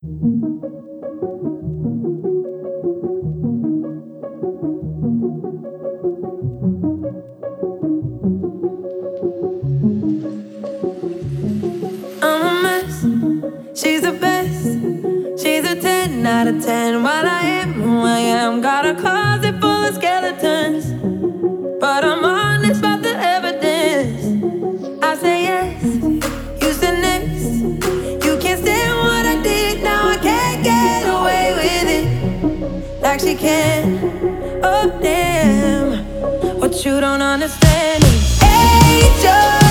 I'm a mess, she's the best. She's a 10 out of 10. While I am who I am, got a closet full of skeletons, but I'm honest about the evidence. I say yes, you say next. You can't stand what I did, now I can't get away with it like she can. Oh damn, what you don't understand is age.